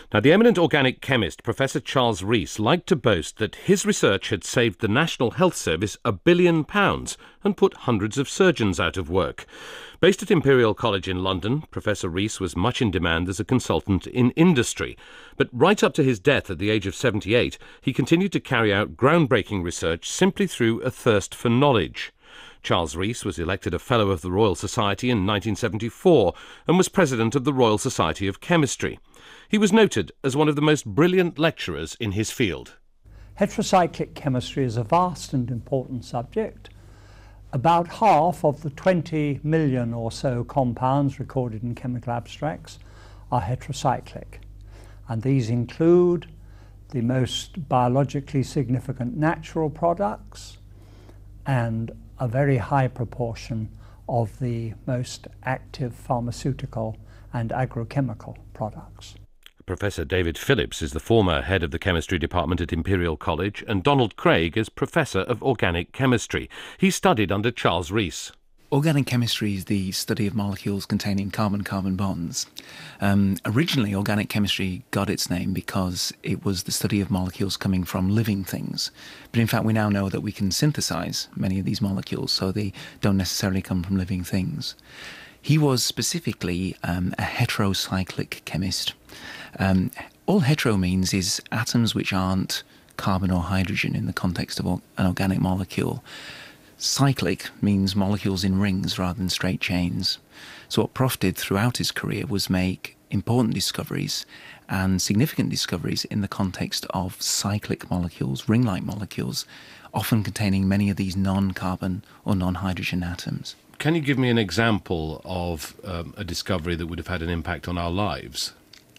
Now, the eminent organic chemist, Professor Charles Rees, liked to boast that his research had saved the National Health Service £1 billion and put hundreds of surgeons out of work. Based at Imperial College in London, Professor Rees was much in demand as a consultant in industry. But right up to his death at the age of 78, he continued to carry out groundbreaking research simply through a thirst for knowledge. Charles Rees was elected a Fellow of the Royal Society in 1974 and was President of the Royal Society of Chemistry. He was noted as one of the most brilliant lecturers in his field. Heterocyclic chemistry is a vast and important subject. About half of the 20 million or so compounds recorded in chemical abstracts are heterocyclic, and these include the most biologically significant natural products and a very high proportion of the most active pharmaceutical and agrochemical products. Professor David Phillips is the former head of the chemistry department at Imperial College, and Donald Craig is Professor of Organic Chemistry. He studied under Charles Rees. Organic chemistry is the study of molecules containing carbon-carbon bonds. Originally, organic chemistry got its name because it was the study of molecules coming from living things. But in fact, we now know that we can synthesize many of these molecules, so they don't necessarily come from living things. He was specifically a heterocyclic chemist. All hetero means is atoms which aren't carbon or hydrogen in the context of an organic molecule. Cyclic means molecules in rings rather than straight chains. So what Prof did throughout his career was make important discoveries and significant discoveries in the context of cyclic molecules, ring-like molecules, often containing many of these non-carbon or non-hydrogen atoms. Can you give me an example of a discovery that would have had an impact on our lives?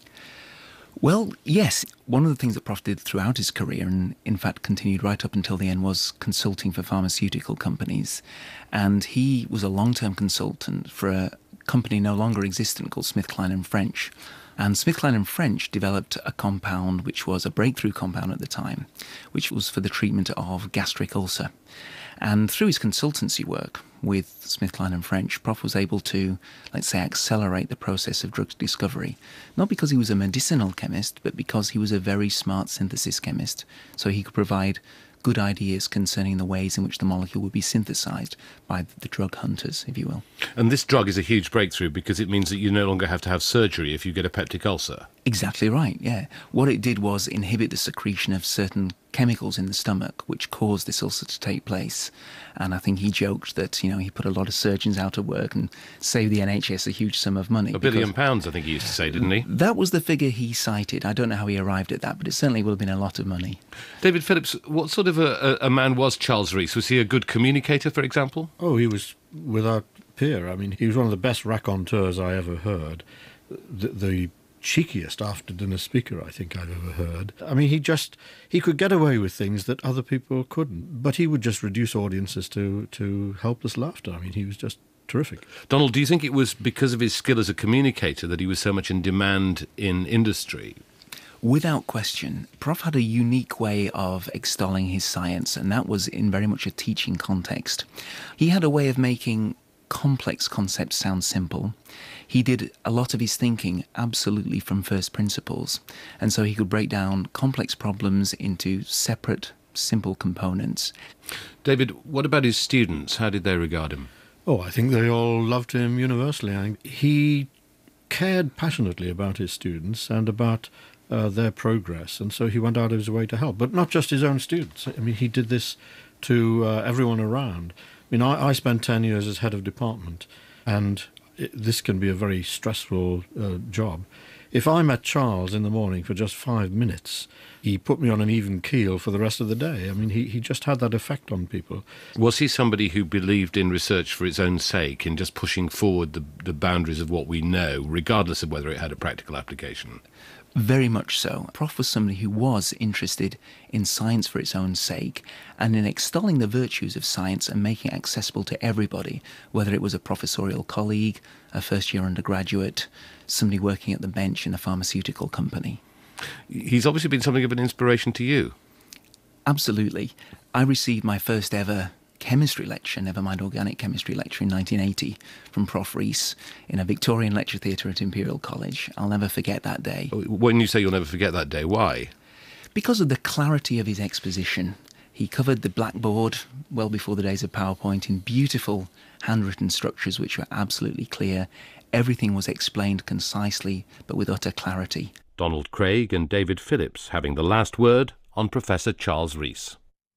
Well, yes. One of the things that Prof did throughout his career, and in fact continued right up until the end, was consulting for pharmaceutical companies. And he was a long-term consultant for a company no longer existent called SmithKline & French. And SmithKline & French developed a compound which was a breakthrough compound at the time, which was for the treatment of gastric ulcer. And through his consultancy work with SmithKline & French, Prof was able to, let's say, accelerate the process of drug discovery. Not because he was a medicinal chemist, but because he was a very smart synthesis chemist. So he could provide good ideas concerning the ways in which the molecule would be synthesized by the drug hunters, if you will. And this drug is a huge breakthrough because it means that you no longer have to have surgery if you get a peptic ulcer. Exactly right, yeah. What it did was inhibit the secretion of certain chemicals in the stomach which caused this ulcer to take place. And I think he joked that, he put a lot of surgeons out of work and saved the NHS a huge sum of money. £1 billion, I think he used to say, didn't he? That was the figure he cited. I don't know how he arrived at that, but it certainly will have been a lot of money. David Phillips, what sort of a man was Charles Rees? Was he a good communicator, for example? Oh, he was without peer. I mean, he was one of the best raconteurs I ever heard. The cheekiest after-dinner speaker I think I've ever heard. I mean, he could get away with things that other people couldn't, but he would just reduce audiences to helpless laughter. I mean, he was just terrific. Donald, do you think it was because of his skill as a communicator that he was so much in demand in industry? Without question. Prof had a unique way of extolling his science, and that was in very much a teaching context. He had a way of making complex concepts sound simple. He did a lot of his thinking absolutely from first principles, and so he could break down complex problems into separate, simple components. David, what about his students? How did they regard him? Oh, I think they all loved him universally. He cared passionately about his students and about their progress, and so he went out of his way to help. But not just his own students. I mean, he did this to everyone around. I mean, I spent 10 years as head of department, and this can be a very stressful job. If I met Charles in the morning for just 5 minutes, he put me on an even keel for the rest of the day. I mean, he just had that effect on people. Was he somebody who believed in research for its own sake, in just pushing forward the boundaries of what we know, regardless of whether it had a practical application? Very much so. Prof was somebody who was interested in science for its own sake and in extolling the virtues of science and making it accessible to everybody, whether it was a professorial colleague, a first-year undergraduate, somebody working at the bench in a pharmaceutical company. He's obviously been something of an inspiration to you. Absolutely. I received my first ever chemistry lecture, never mind organic chemistry lecture, in 1980 from Prof. Rees in a Victorian lecture theatre at Imperial College. I'll never forget that day. When you say you'll never forget that day, why? Because of the clarity of his exposition. He covered the blackboard well before the days of PowerPoint in beautiful handwritten structures which were absolutely clear. Everything was explained concisely but with utter clarity. Donald Craig and David Phillips having the last word on Professor Charles Rees.